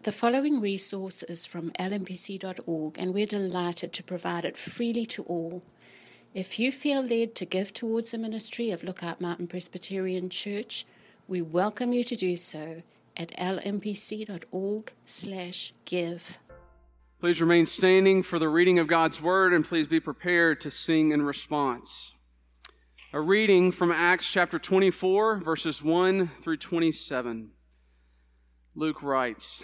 The following resource is from lmpc.org, and we're delighted to provide it freely to all. If you feel led to give towards the ministry of Lookout Mountain Presbyterian Church, we welcome you to do so at lmpc.org/give. Please remain standing for the reading of God's Word, and please be prepared to sing in response. A reading from Acts chapter 24, verses 1 through 27. Luke writes,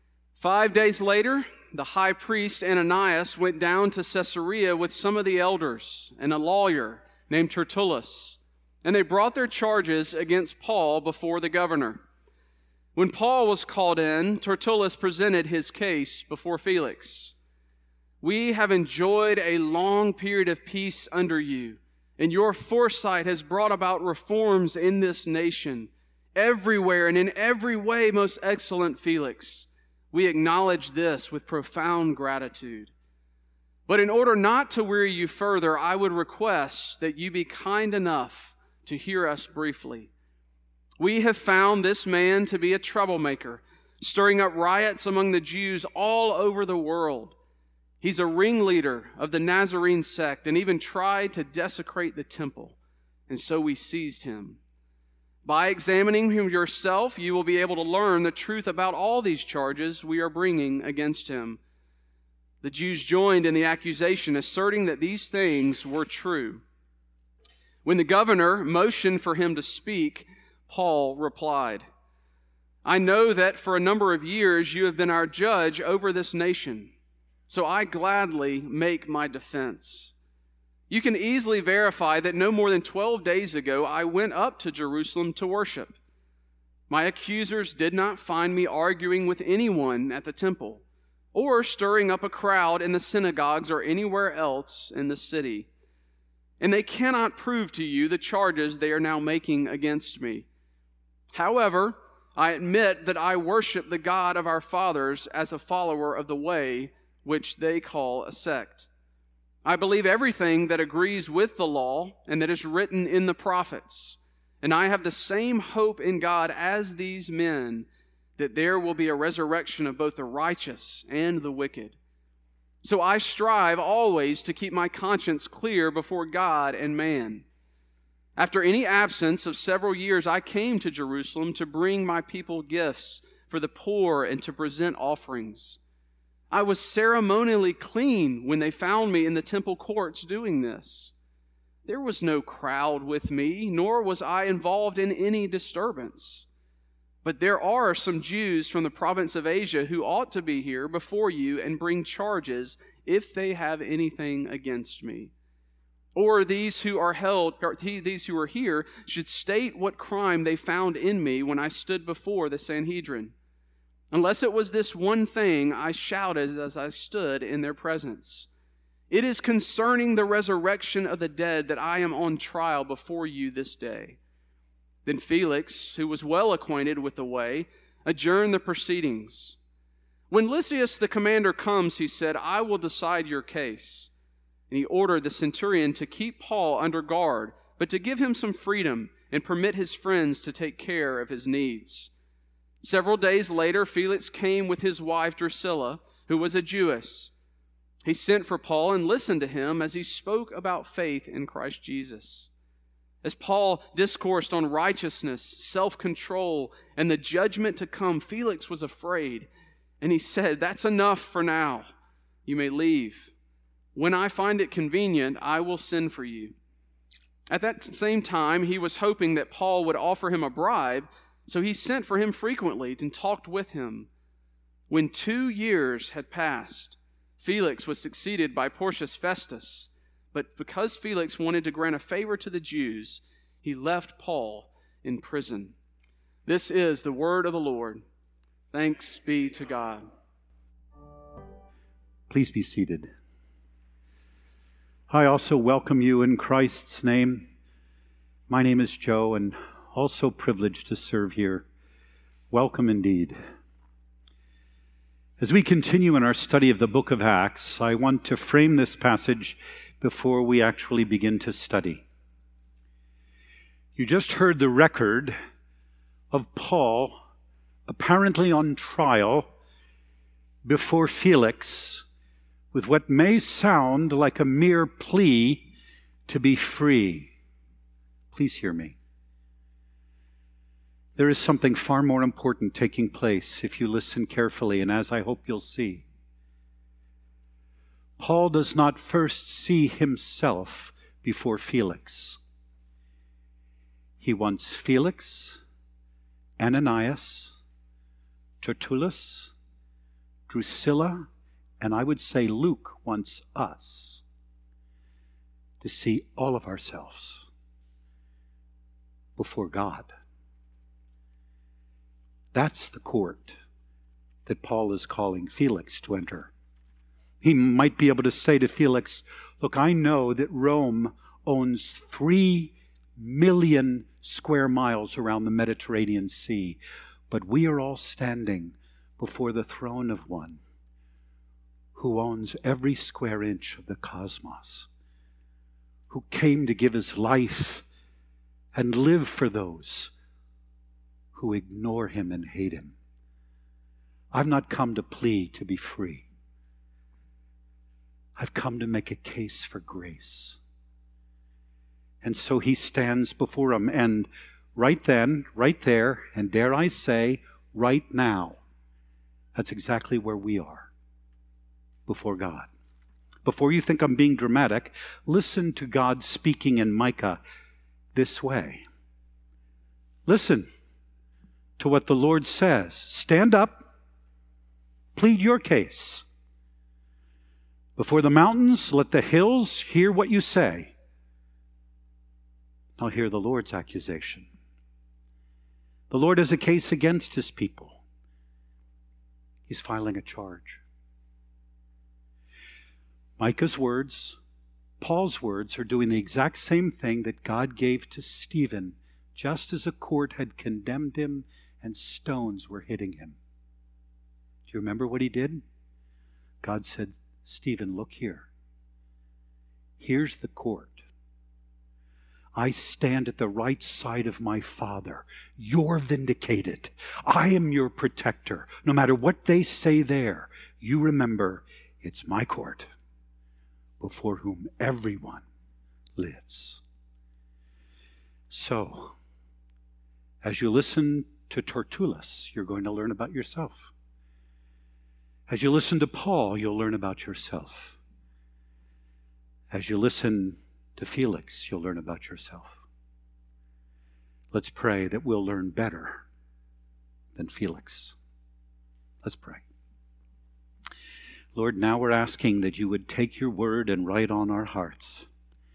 5 days later, the high priest Ananias went down to Caesarea with some of the elders and a lawyer named Tertullus, and they brought their charges against Paul before the governor. When Paul was called in, Tertullus presented his case before Felix. "We have enjoyed a long period of peace under you, and your foresight has brought about reforms in this nation, everywhere and in every way, most excellent Felix. We acknowledge this with profound gratitude. But in order not to weary you further, I would request that you be kind enough to hear us briefly. We have found this man to be a troublemaker, stirring up riots among the Jews all over the world. He's a ringleader of the Nazarene sect and even tried to desecrate the temple, and so we seized him. By examining him yourself, you will be able to learn the truth about all these charges we are bringing against him." The Jews joined in the accusation, asserting that these things were true. When the governor motioned for him to speak, Paul replied, "I know that for a number of years you have been our judge over this nation, so I gladly make my defense. You can easily verify that no more than 12 days ago I went up to Jerusalem to worship. My accusers did not find me arguing with anyone at the temple or stirring up a crowd in the synagogues or anywhere else in the city. And they cannot prove to you the charges they are now making against me. However, I admit that I worship the God of our fathers as a follower of the way, which they call a sect. I believe everything that agrees with the law and that is written in the prophets, and I have the same hope in God as these men, that there will be a resurrection of both the righteous and the wicked. So I strive always to keep my conscience clear before God and man. After any absence of several years, I came to Jerusalem to bring my people gifts for the poor and to present offerings. I was ceremonially clean when they found me in the temple courts doing this. There was no crowd with me, nor was I involved in any disturbance. But there are some Jews from the province of Asia who ought to be here before you and bring charges if they have anything against me. Or these who are here should state what crime they found in me when I stood before the Sanhedrin. Unless it was this one thing, I shouted as I stood in their presence. It is concerning the resurrection of the dead that I am on trial before you this day." Then Felix, who was well acquainted with the way, adjourned the proceedings. "When Lysias the commander comes," he said, "I will decide your case." And he ordered the centurion to keep Paul under guard, but to give him some freedom and permit his friends to take care of his needs. Several days later, Felix came with his wife Drusilla, who was a Jewess. He sent for Paul and listened to him as he spoke about faith in Christ Jesus. As Paul discoursed on righteousness, self-control, and the judgment to come, Felix was afraid, and he said, "That's enough for now. You may leave. When I find it convenient, I will send for you." At that same time, he was hoping that Paul would offer him a bribe, so he sent for him frequently and talked with him. When 2 years had passed, Felix was succeeded by Porcius Festus. But because Felix wanted to grant a favor to the Jews, he left Paul in prison. This is the word of the Lord. Thanks be to God. Please be seated. I also welcome you in Christ's name. My name is Joe, and also privileged to serve here. Welcome indeed. As we continue in our study of the book of Acts, I want to frame this passage before we actually begin to study. You just heard the record of Paul apparently on trial before Felix with what may sound like a mere plea to be free. Please hear me. There is something far more important taking place if you listen carefully, and as I hope you'll see. Paul does not first see himself before Felix. He wants Felix, Ananias, Tertullus, Drusilla, and I would say Luke wants us to see all of ourselves before God. That's the court that Paul is calling Felix to enter. He might be able to say to Felix, look, I know that Rome owns 3 million square miles around the Mediterranean Sea, but we are all standing before the throne of one who owns every square inch of the cosmos, who came to give his life and live for those who ignore him and hate him. I've not come to plead to be free. I've come to make a case for grace. And so he stands before him, and right then, right there, and dare I say, right now, that's exactly where we are before God. Before you think I'm being dramatic, listen to God speaking in Micah this way. Listen to what the Lord says. Stand up, plead your case. Before the mountains, let the hills hear what you say. Now hear the Lord's accusation. The Lord has a case against his people. He's filing a charge. Micah's words, Paul's words, are doing the exact same thing that God gave to Stephen, just as a court had condemned him and stones were hitting him. Do you remember what he did? God said, Stephen, look here. Here's the court. I stand at the right side of my Father. You're vindicated. I am your protector. No matter what they say there, you remember it's my court before whom everyone lives. So, as you listen to Tertullus, you're going to learn about yourself. As you listen to Paul, you'll learn about yourself. As you listen to Felix, you'll learn about yourself. Let's pray that we'll learn better than Felix. Let's pray. Lord, now we're asking that you would take your word and write on our hearts.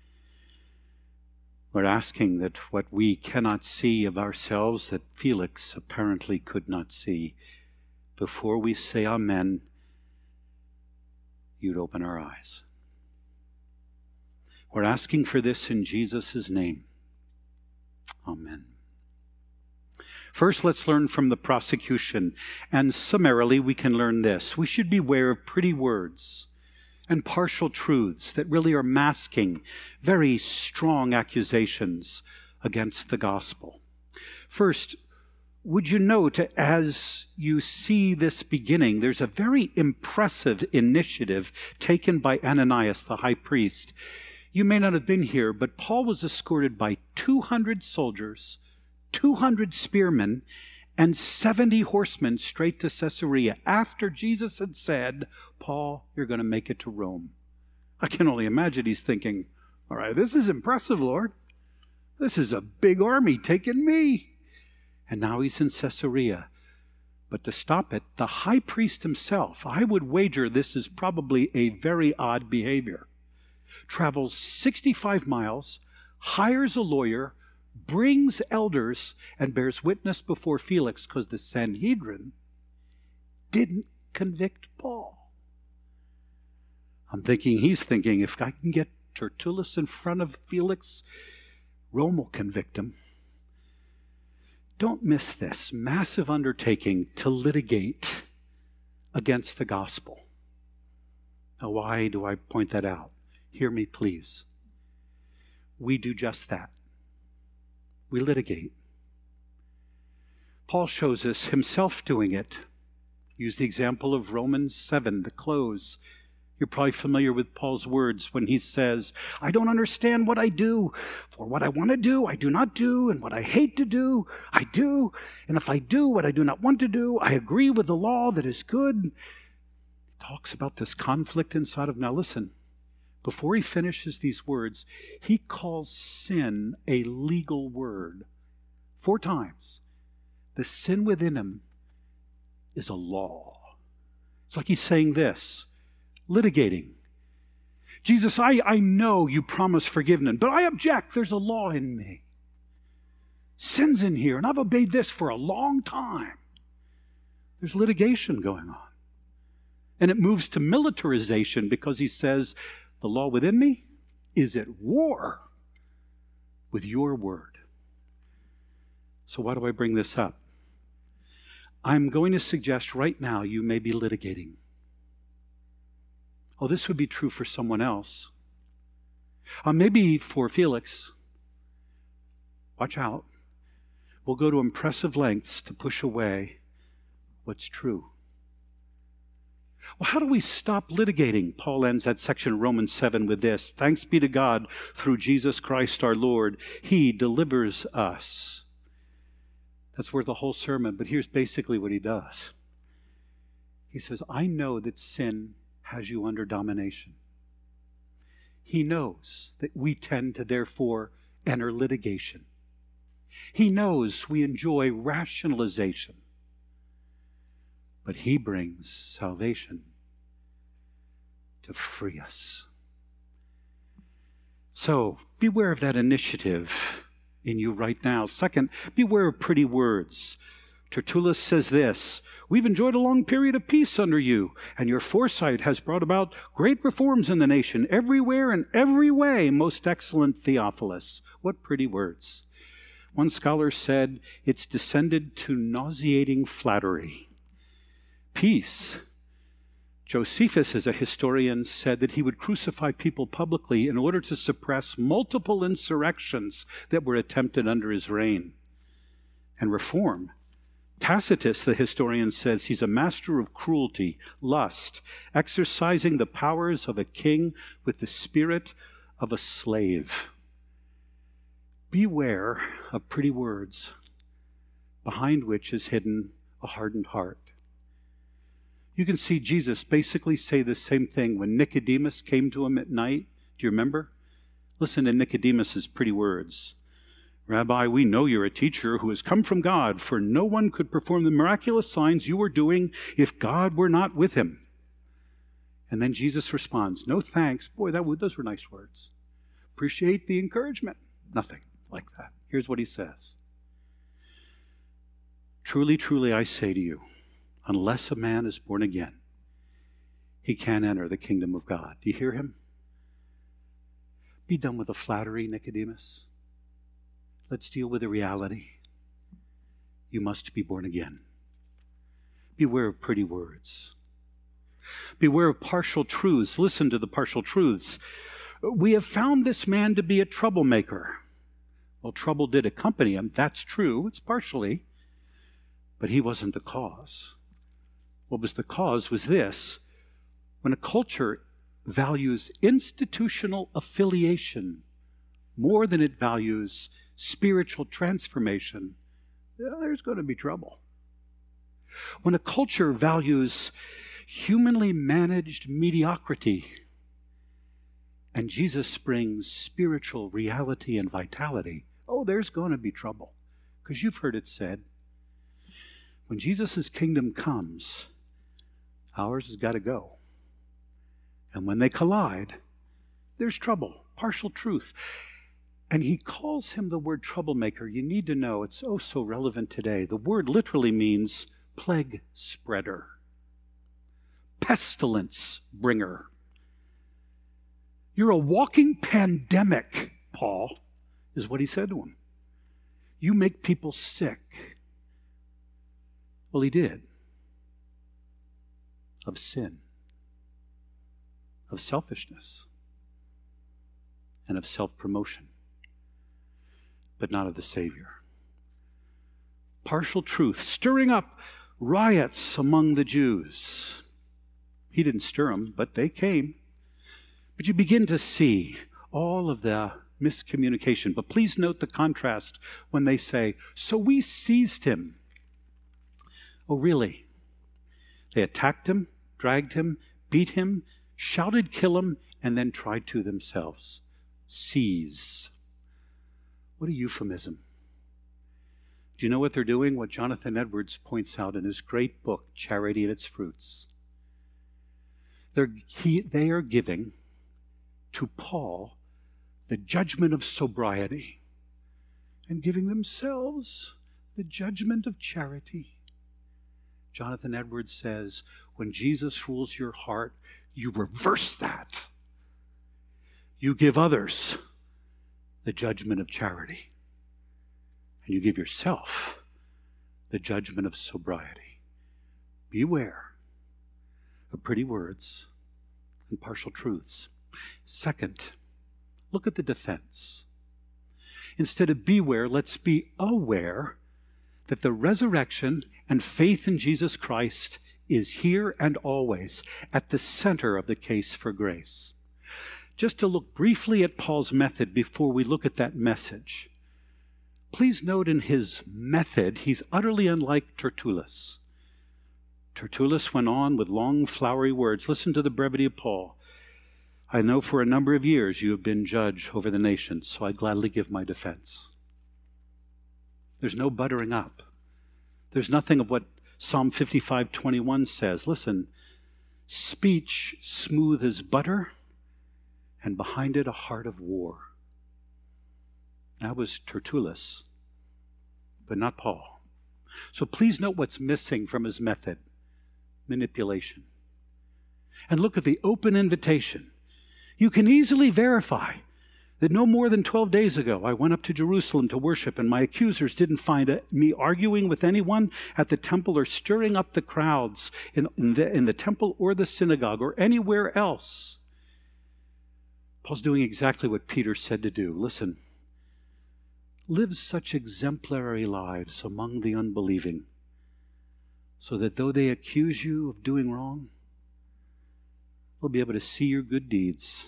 We're asking that what we cannot see of ourselves, that Felix apparently could not see, before we say amen, you'd open our eyes. We're asking for this in Jesus' name. Amen. First, let's learn from the prosecution, and summarily we can learn this. We should beware of pretty words and partial truths that really are masking very strong accusations against the gospel. First, would you note, as you see this beginning, there's a very impressive initiative taken by Ananias, the high priest. You may not have been here, but Paul was escorted by 200 soldiers, 200 spearmen, and 70 horsemen straight to Caesarea after Jesus had said, Paul, you're going to make it to Rome. I can only imagine he's thinking, all right, this is impressive, Lord. This is a big army taking me. And now he's in Caesarea. But to stop it, the high priest himself, I would wager this is probably a very odd behavior, travels 65 miles, hires a lawyer, brings elders, and bears witness before Felix because the Sanhedrin didn't convict Paul. I'm thinking he's thinking, if I can get Tertullus in front of Felix, Rome will convict him. Don't miss this massive undertaking to litigate against the gospel. Now, why do I point that out? Hear me, please. We do just that. We litigate. Paul shows us himself doing it. Use the example of Romans 7, the close. You're probably familiar with Paul's words when he says, I don't understand what I do. For what I want to do, I do not do. And what I hate to do, I do. And if I do what I do not want to do, I agree with the law that is good. He talks about this conflict inside of, now listen, before he finishes these words, he calls sin a legal word 4 times. The sin within him is a law. It's like he's saying this, litigating. Jesus, I know you promise forgiveness, but I object. There's a law in me. Sin's in here, and I've obeyed this for a long time. There's litigation going on. And it moves to militarization because he says, the law within me is at war with your word. So why do I bring this up? I'm going to suggest right now you may be litigating. Oh, this would be true for someone else. Maybe for Felix. Watch out. We'll go to impressive lengths to push away what's true. Well, how do we stop litigating? Paul ends that section of Romans 7 with this. Thanks be to God through Jesus Christ our Lord. He delivers us. That's worth a whole sermon, but here's basically what he does. He says, I know that sin has you under domination. He knows that we tend to therefore enter litigation. He knows we enjoy rationalization. But he brings salvation to free us. So beware of that initiative in you right now. Second, beware of pretty words. Tertullus says this, we've enjoyed a long period of peace under you, and your foresight has brought about great reforms in the nation, everywhere and every way, most excellent Theophilus. What pretty words. One scholar said, it's descended to nauseating flattery. Peace. Josephus, as a historian, said that he would crucify people publicly in order to suppress multiple insurrections that were attempted under his reign. And reform. Tacitus, the historian, says he's a master of cruelty, lust, exercising the powers of a king with the spirit of a slave. Beware of pretty words, behind which is hidden a hardened heart. You can see Jesus basically say the same thing when Nicodemus came to him at night. Do you remember? Listen to Nicodemus's pretty words. Rabbi, we know you're a teacher who has come from God, for no one could perform the miraculous signs you are doing if God were not with him. And then Jesus responds, no thanks. Boy, those were nice words. Appreciate the encouragement. Nothing like that. Here's what he says. Truly, truly, I say to you, unless a man is born again, he can't enter the kingdom of God. Do you hear him? Be done with the flattery, Nicodemus. Let's deal with the reality. You must be born again. Beware of pretty words. Beware of partial truths. Listen to the partial truths. We have found this man to be a troublemaker. Well, trouble did accompany him. That's true. It's partially. But he wasn't the cause. What was the cause was this. When a culture values institutional affiliation more than it values spiritual transformation, there's going to be trouble. When a culture values humanly managed mediocrity and Jesus brings spiritual reality and vitality, there's going to be trouble. Because you've heard it said, when Jesus' kingdom comes, ours has got to go. And when they collide, there's trouble, partial truth. And he calls him the word troublemaker. You need to know it's so relevant today. The word literally means plague spreader, pestilence bringer. You're a walking pandemic, Paul, is what he said to him. You make people sick. Well, he did. Of sin, of selfishness, and of self-promotion, but not of the Savior. Partial truth, stirring up riots among the Jews. He didn't stir them, but they came. But you begin to see all of the miscommunication. But please note the contrast when they say, so we seized him. Oh, really? They attacked him, dragged him, beat him, shouted, kill him, and then tried to themselves. Seize. What a euphemism. Do you know what they're doing? What Jonathan Edwards points out in his great book, Charity and Its Fruits. They are giving to Paul the judgment of sobriety and giving themselves the judgment of charity. Jonathan Edwards says, when Jesus rules your heart, you reverse that. You give others the judgment of charity, and you give yourself the judgment of sobriety. Beware of pretty words and partial truths. Second, look at the defense. Instead of beware, let's be aware that the resurrection and faith in Jesus Christ is here and always at the center of the case for grace. Just to look briefly at Paul's method before we look at that message. Please note in his method, he's utterly unlike Tertullus. Tertullus went on with long, flowery words. Listen to the brevity of Paul. I know for a number of years you have been judge over the nations, so I gladly give my defense. There's no buttering up. There's nothing of what Psalm 55:21 says. Listen, speech smooth as butter, and behind it a heart of war. That was Tertullus, but not Paul. So please note what's missing from his method: manipulation. And look at the open invitation. You can easily verify that no more than 12 days ago, I went up to Jerusalem to worship, and my accusers didn't find me arguing with anyone at the temple or stirring up the crowds in the temple or the synagogue or anywhere else. Paul's doing exactly what Peter said to do. Listen, live such exemplary lives among the unbelieving, so that though they accuse you of doing wrong, they'll be able to see your good deeds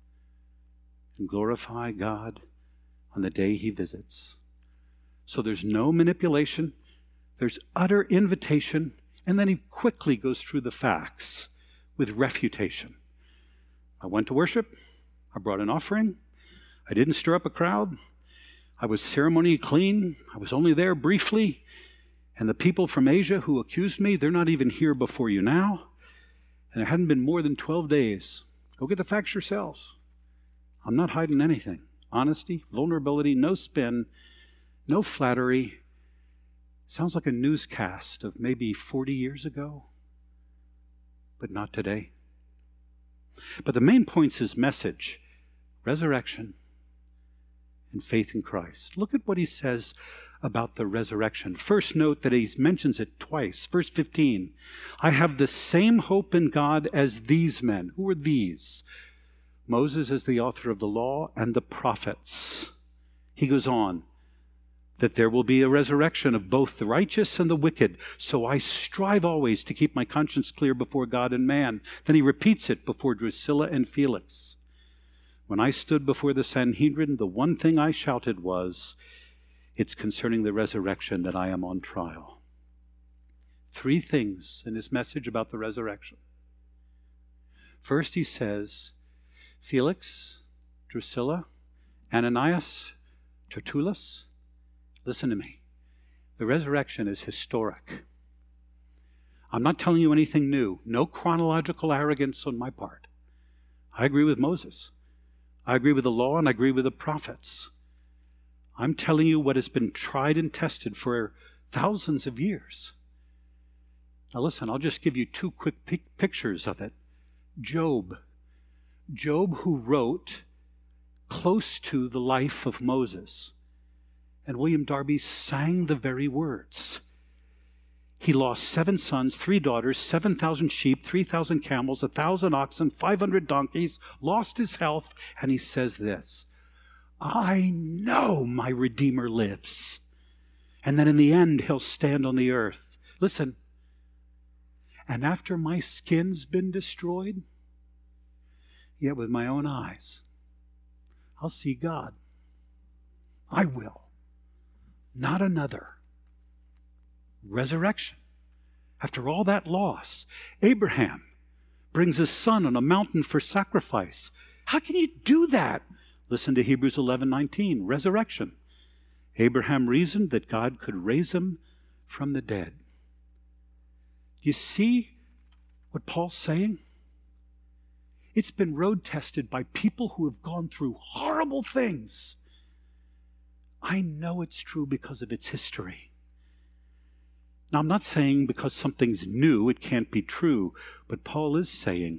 and glorify God on the day he visits. So there's no manipulation, there's utter invitation, and then he quickly goes through the facts with refutation. I went to worship, I brought an offering, I didn't stir up a crowd, I was ceremonially clean, I was only there briefly, and the people from Asia who accused me, they're not even here before you now, and it hadn't been more than 12 days. Go get the facts yourselves. I'm not hiding anything. Honesty, vulnerability, no spin, no flattery. Sounds like a newscast of maybe 40 years ago, but not today. But the main point's his message: resurrection and faith in Christ. Look at what he says about the resurrection. First, note that he mentions it twice. Verse 15, I have the same hope in God as these men. Who are these? Moses is the author of the law and the prophets. He goes on, that there will be a resurrection of both the righteous and the wicked. So I strive always to keep my conscience clear before God and man. Then he repeats it before Drusilla and Felix. When I stood before the Sanhedrin, the one thing I shouted was, it's concerning the resurrection that I am on trial. Three things in his message about the resurrection. First, he says, Felix, Drusilla, Ananias, Tertullus, listen to me. The resurrection is historic. I'm not telling you anything new. No chronological arrogance on my part. I agree with Moses. I agree with the law, and I agree with the prophets. I'm telling you what has been tried and tested for thousands of years. Now listen, I'll just give you two quick pictures of it. Job, who wrote close to the life of Moses. And William Darby sang the very words. He lost 7 sons, 3 daughters, 7,000 sheep, 3,000 camels, 1,000 oxen, 500 donkeys, lost his health, and he says this, I know my Redeemer lives, and that in the end he'll stand on the earth. Listen, And after my skin's been destroyed, yet with my own eyes, I'll see God. I will. Not another. Resurrection. After all that loss, Abraham brings his son on a mountain for sacrifice. How can you do that? Listen to Hebrews 11:19, resurrection. Abraham reasoned that God could raise him from the dead. You see what Paul's saying? It's been road tested by people who have gone through horrible things. I know it's true because of its history. Now, I'm not saying because something's new, it can't be true, but Paul is saying,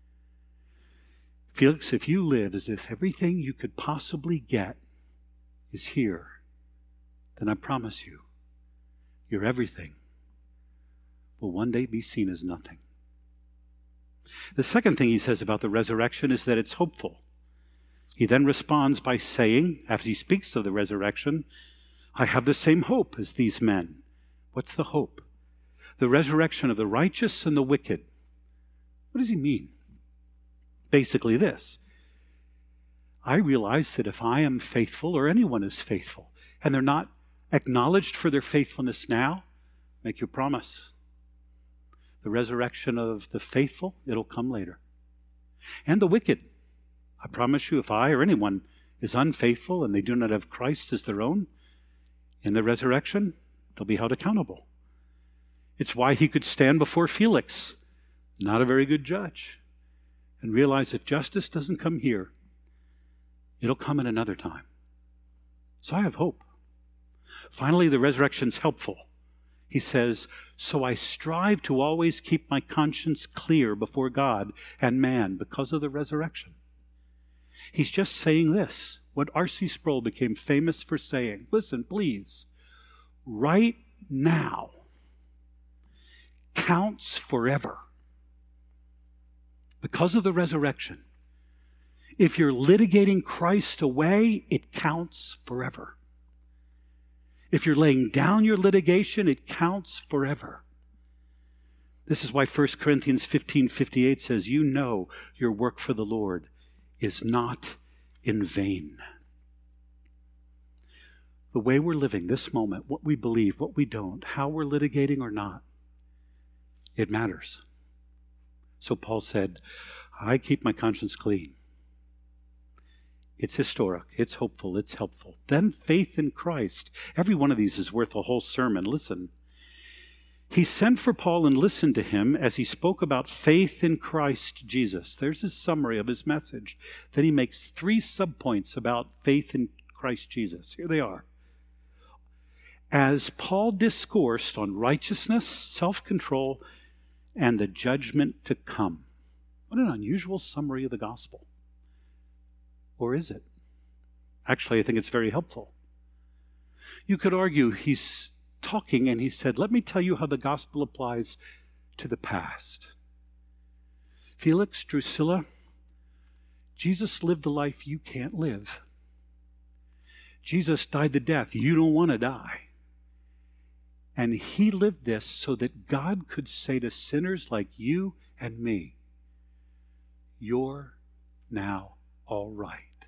Felix, if you live as if everything you could possibly get is here, then I promise you, your everything will one day be seen as nothing. The second thing he says about the resurrection is that it's hopeful. He then responds by saying, after he speaks of the resurrection, I have the same hope as these men. What's the hope? The resurrection of the righteous and the wicked. What does he mean? Basically this. I realize that if I am faithful, or anyone is faithful, and they're not acknowledged for their faithfulness now, make your promise. The resurrection of the faithful, it'll come later. And the wicked. I promise you, if I or anyone is unfaithful and they do not have Christ as their own, in the resurrection, they'll be held accountable. It's why he could stand before Felix, not a very good judge, and realize if justice doesn't come here, it'll come at another time. So I have hope. Finally, the resurrection's helpful. He says, so I strive to always keep my conscience clear before God and man because of the resurrection. He's just saying this, what R.C. Sproul became famous for saying. Listen, please. Right now counts forever because of the resurrection. If you're litigating Christ away, it counts forever. If you're laying down your litigation, it counts forever. This is why 1 Corinthians 15:58 says, you know your work for the Lord is not in vain. The way we're living this moment, what we believe, what we don't, how we're litigating or not, it matters. So Paul said, I keep my conscience clean. It's historic, it's hopeful, it's helpful. Then faith in Christ. Every one of these is worth a whole sermon. Listen. He sent for Paul and listened to him as he spoke about faith in Christ Jesus. There's his summary of his message. Then he makes 3 subpoints about faith in Christ Jesus. Here they are. As Paul discoursed on righteousness, self-control, and the judgment to come. What an unusual summary of the gospel. Or is it? Actually, I think it's very helpful. You could argue he's talking and he said, let me tell you how the gospel applies to the past. Felix, Drusilla, Jesus lived a life you can't live. Jesus died the death you don't want to die. And he lived this so that God could say to sinners like you and me, you're now all right.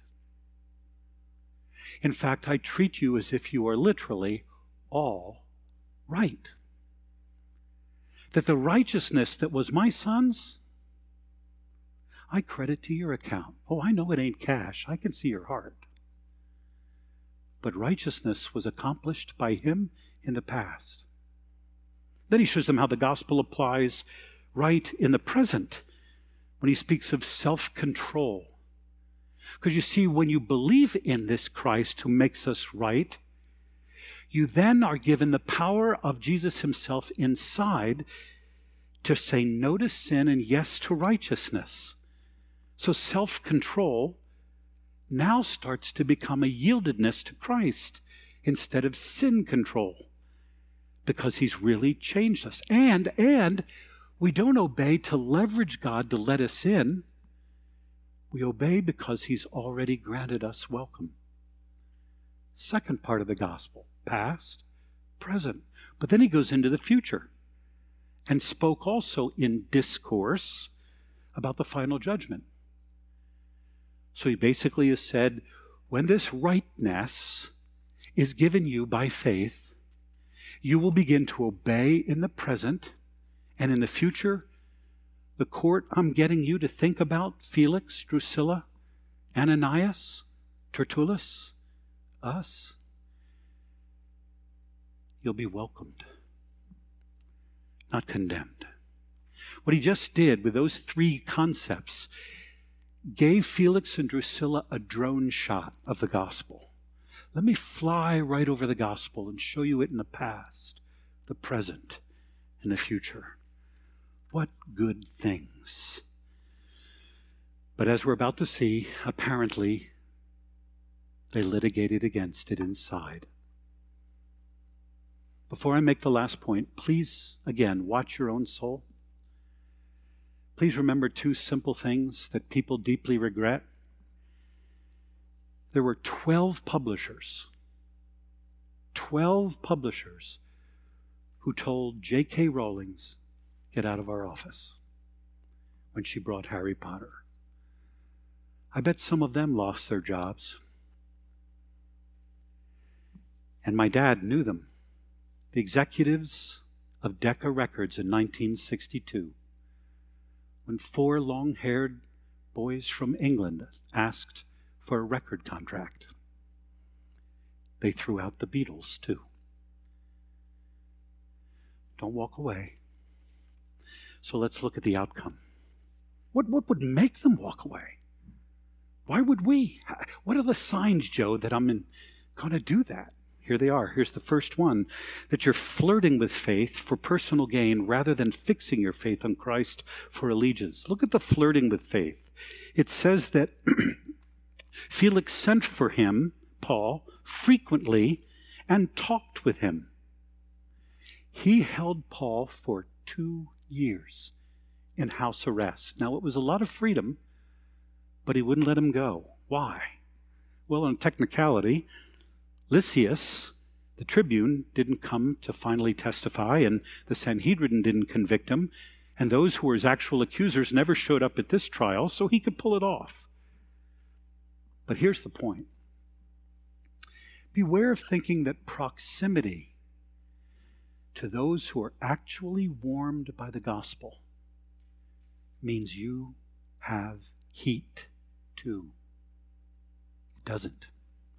In fact, I treat you as if you are literally all right. That the righteousness that was my son's, I credit to your account. Oh, I know it ain't cash. I can see your heart. But righteousness was accomplished by him in the past. Then he shows them how the gospel applies right in the present when he speaks of self-control. Because you see, when you believe in this Christ who makes us right, you then are given the power of Jesus himself inside to say no to sin and yes to righteousness. So self-control now starts to become a yieldedness to Christ instead of sin control, because he's really changed us. And we don't obey to leverage God to let us in. We obey because he's already granted us welcome. Second part of the gospel, past, present. But then he goes into the future. and spoke also in discourse about the final judgment. So he basically has said, when this rightness is given you by faith, you will begin to obey in the present, and in the future, the court I'm getting you to think about, Felix, Drusilla, Ananias, Tertullus, us, you'll be welcomed, not condemned. What he just did with those three concepts gave Felix and Drusilla a drone shot of the gospel. Let me fly right over the gospel and show you it in the past, the present, and the future. What good things. But as we're about to see, apparently, they litigated against it inside. Before I make the last point, please, again, watch your own soul. Please remember two simple things that people deeply regret. There were 12 publishers who told J.K. Rowling, get out of our office, when she brought Harry Potter. I bet some of them lost their jobs. And my dad knew them. The executives of Decca Records in 1962, when 4 long-haired boys from England asked for a record contract. They threw out the Beatles, too. Don't walk away. So let's look at the outcome. What would make them walk away? Why would we? What are the signs, Joe, that I'm going to do that? Here they are. Here's the first one, that you're flirting with faith for personal gain rather than fixing your faith on Christ for allegiance. Look at the flirting with faith. It says that Felix sent for him, Paul, frequently and talked with him. He held Paul for 2 years in house arrest. Now, it was a lot of freedom, but he wouldn't let him go. Why? Well, on technicality, Lysias, the tribune, didn't come to finally testify, and the Sanhedrin didn't convict him, and those who were his actual accusers never showed up at this trial, so he could pull it off. But here's the point. Beware of thinking that proximity to those who are actually warmed by the gospel means you have heat too. It doesn't.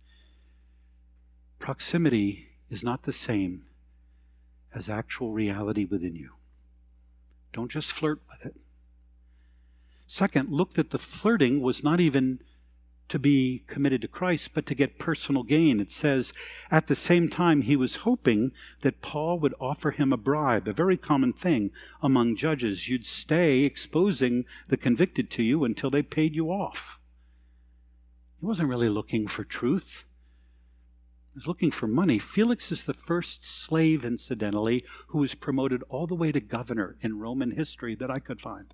Proximity is not the same as actual reality within you. Don't just flirt with it. Second, look that the flirting was not even to be committed to Christ, but to get personal gain. It says, at the same time, he was hoping that Paul would offer him a bribe, a very common thing among judges. You'd stay exposing the convicted to you until they paid you off. He wasn't really looking for truth. He was looking for money. Felix is the first slave, incidentally, who was promoted all the way to governor in Roman history that I could find.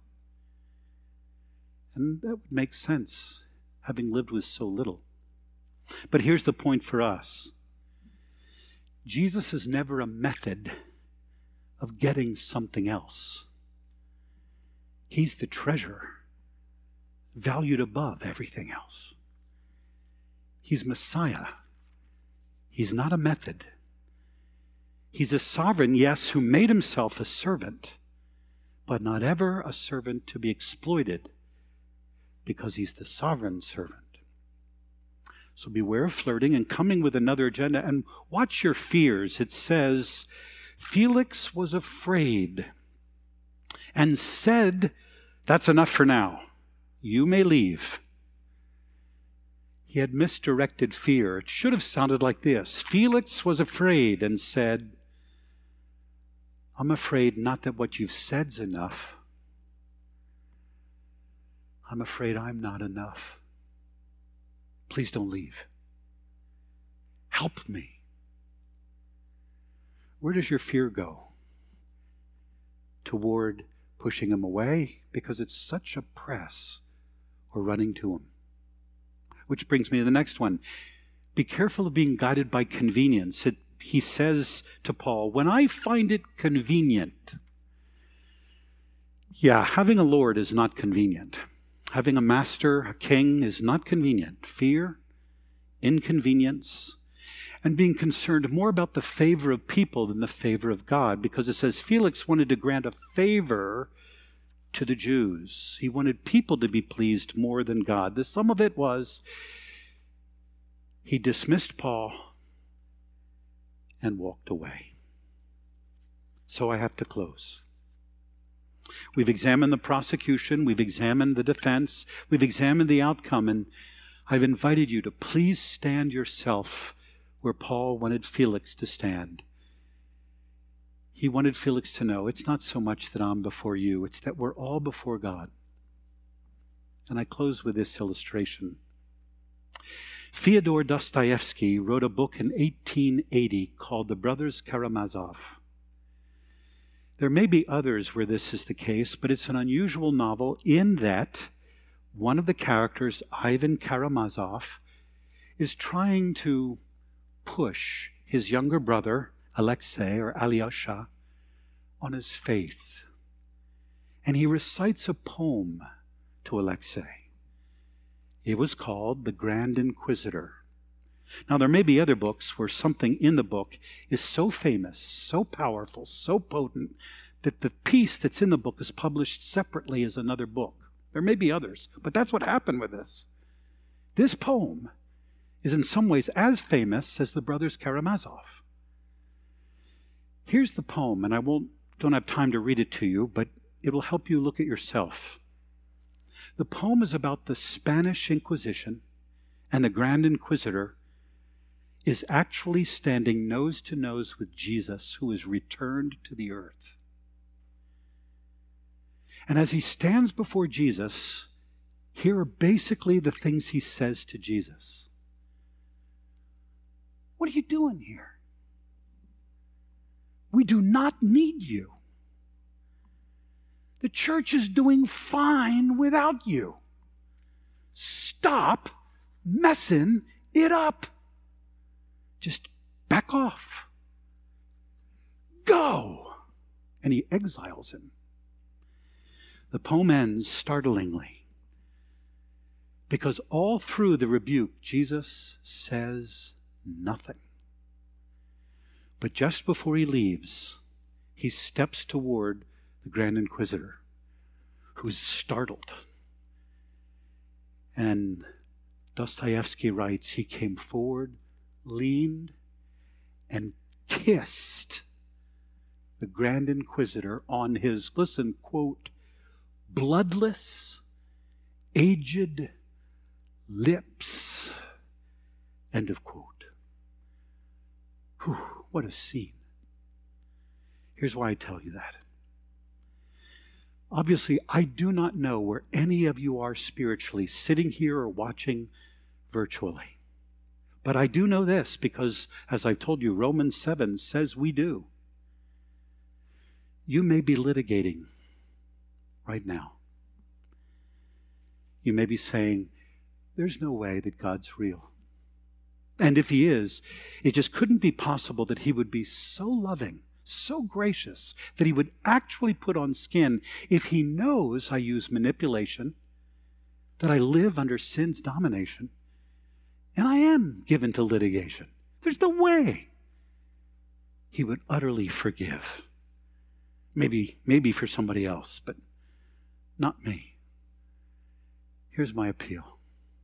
And that would make sense, having lived with so little. But here's the point for us. Jesus is never a method of getting something else. He's the treasure, valued above everything else. He's Messiah. He's not a method. He's a sovereign, yes, who made himself a servant, but not ever a servant to be exploited, because he's the sovereign servant. So beware of flirting and coming with another agenda, and watch your fears. It says, Felix was afraid and said, that's enough for now. You may leave. He had misdirected fear. It should have sounded like this. Felix was afraid and said, I'm afraid not that what you've said's enough. I'm afraid I'm not enough. Please don't leave. Help me. Where does your fear go? Toward pushing him away because it's such a press, or running to him? Which brings me to the next one. Be careful of being guided by convenience. He says to Paul, when I find it convenient, Yeah, having a Lord is not convenient. Having a master, a king, is not convenient. Fear, inconvenience, and being concerned more about the favor of people than the favor of God, because it says Felix wanted to grant a favor to the Jews. He wanted people to be pleased more than God. The sum of it was he dismissed Paul and walked away. So I have to close. We've examined the prosecution, we've examined the defense, we've examined the outcome, and I've invited you to please stand yourself where Paul wanted Felix to stand. He wanted Felix to know it's not so much that I'm before you, it's that we're all before God. And I close with this illustration. Fyodor Dostoevsky wrote a book in 1880 called The Brothers Karamazov. There may be others where this is the case, but it's an unusual novel in that one of the characters, Ivan Karamazov, is trying to push his younger brother, Alexei or Alyosha, on his faith. And he recites a poem to Alexei. It was called The Grand Inquisitor. Now, there may be other books where something in the book is so famous, so powerful, so potent, that the piece that's in the book is published separately as another book. There may be others, but that's what happened with this. This poem is in some ways as famous as the Brothers Karamazov. Here's the poem, and I don't have time to read it to you, but it will help you look at yourself. The poem is about the Spanish Inquisition, and the Grand Inquisitor is actually standing nose to nose with Jesus, who is returned to the earth. And as he stands before Jesus, here are basically the things he says to Jesus. What are you doing here? We do not need you. The church is doing fine without you. Stop messing it up. Just back off. Go. And he exiles him. The poem ends startlingly, because all through the rebuke, Jesus says nothing. But just before he leaves, he steps toward the Grand Inquisitor, who's startled. And Dostoevsky writes, he came forward, leaned, and kissed the Grand Inquisitor on his, listen, quote, bloodless, aged lips, end of quote. Whew, what a scene. Here's why I tell you that. Obviously, I do not know where any of you are spiritually, sitting here or watching virtually. But I do know this, because, as I told you, Romans 7 says we do. You may be litigating right now. You may be saying, there's no way that God's real. And if he is, it just couldn't be possible that he would be so loving, so gracious, that he would actually put on skin if he knows I use manipulation, that I live under sin's domination, and I am given to litigation. There's no way he would utterly forgive. Maybe for somebody else, but not me. Here's my appeal.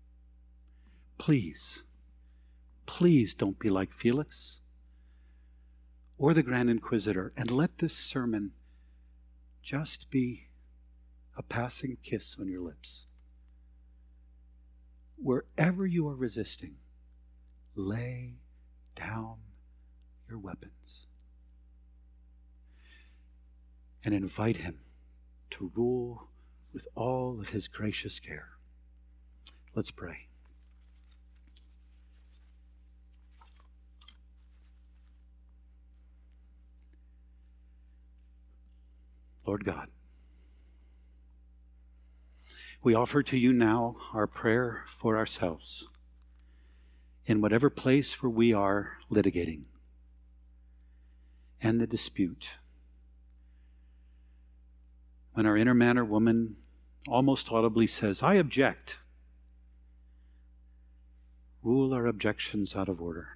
Please don't be like Felix or the Grand Inquisitor, and let this sermon just be a passing kiss on your lips. Wherever you are resisting, lay down your weapons and invite him to rule with all of his gracious care. Let's pray. Lord God, we offer to you now our prayer for ourselves in whatever place where we are litigating and the dispute. when our inner man or woman almost audibly says, I object, rule our objections out of order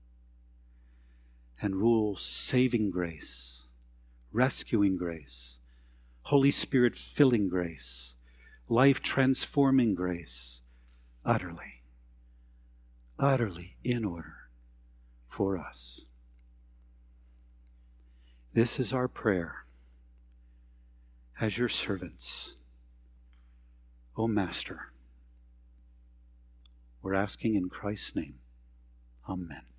and rule saving grace, rescuing grace, Holy Spirit filling grace, life transforming grace, utterly, utterly in order for us. This is our prayer as your servants. O Master, we're asking in Christ's name. Amen.